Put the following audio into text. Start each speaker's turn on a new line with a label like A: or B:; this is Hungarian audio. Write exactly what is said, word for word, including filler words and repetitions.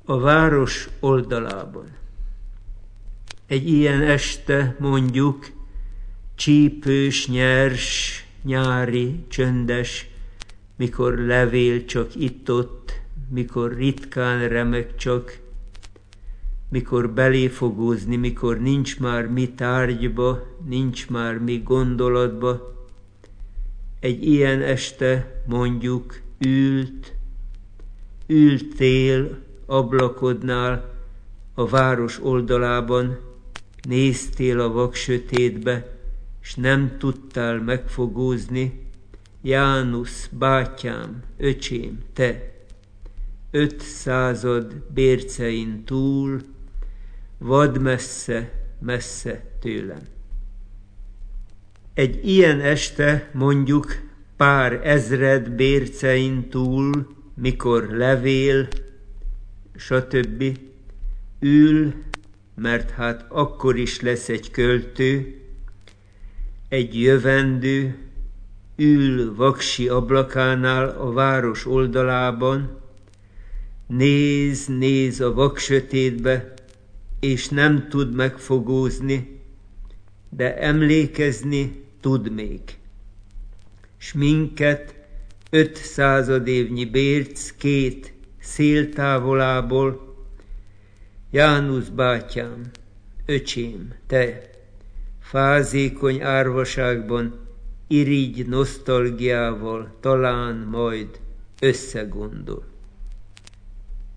A: A város oldalában. Egy ilyen este, mondjuk, csípős, nyers, nyári, csöndes, mikor levél csak itt-ott, mikor ritkán remek csak, mikor beléfogózni, mikor nincs már mi tárgyba, nincs már mi gondolatba. Egy ilyen este, mondjuk, ült, ültél ablakodnál a város oldalában, néztél a vaksötétbe, s nem tudtál megfogózni. Jánusz, bátyám, öcsém, te, öt század bércein túl, vad messze, messze tőlem. Egy ilyen este, mondjuk, pár ezred bércein túl, mikor levél, stb. Ül, mert hát akkor is lesz egy költő, egy jövendő, ül vaksi ablakánál a város oldalában, néz, néz a vaksötétbe, és nem tud megfogózni, de emlékezni tud még. S minket öt századévnyi bérc két széltávolából, Jánusz bátyám, öcsém, te, fázékony árvaságban, irigy nosztalgiával talán majd összegondol.